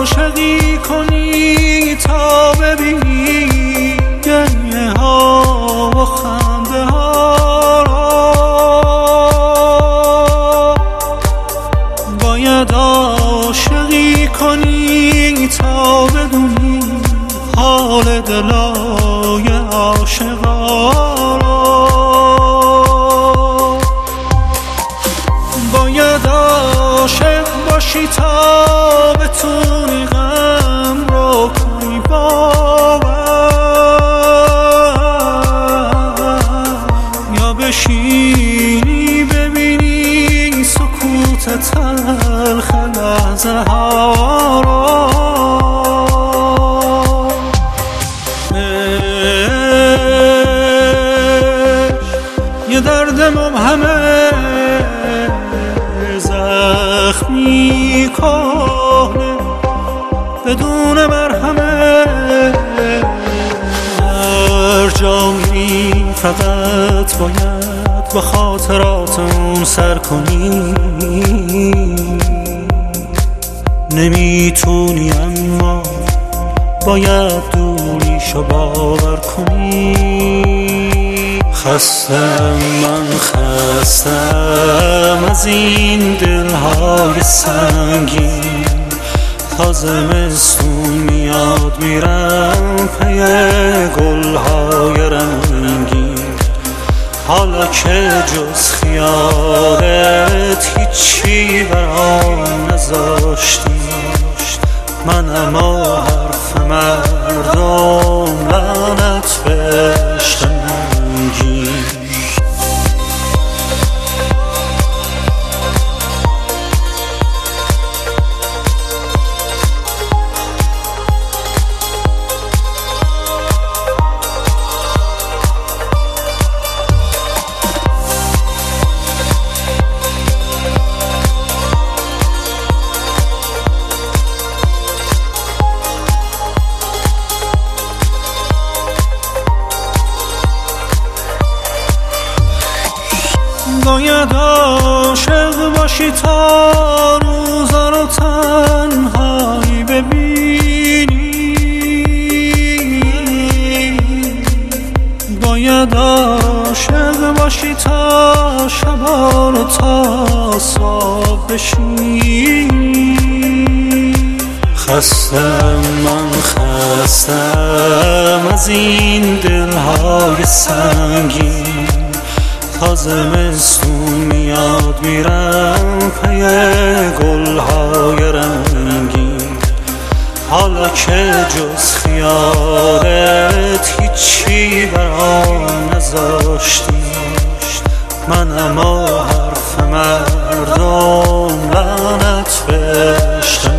عاشقی کنی تا ببینی گریه ها و خنده ها را. باید عاشقی کنی تا بدونی حال دلای عاشقا را. باید عاشق باشی تا بتونی غم رو کنی باور، یا بشینی ببینی سکوت تلخ لحظه ها را. یه درد مبهمه زخمی کهنه بدون مرهمه، هر جا میری فقط باید با خاطرات اون سر کنی. نمیتونی اما باید دوریشو باور کنی. خستم من خستم از این دلهای سنگین، تا زمستون میاد میرم پی گلهای رنگین. حالا که جز خیالت هیچی برام نذاشتی، من اما حرف مردم لعنت به عشق ننگین. باید عاشق باشی تا روزا رو تنهایی ببینی. باید عاشق باشی تا شبا رو تا صبح بشینی. خستم من خستم از این دلهای سنگین، تا زمستون میاد میرم پی گلهای رنگین. حالا که جز خیالت هیچی برام نذاشتی، من اما حرف مردم لعنت به عشق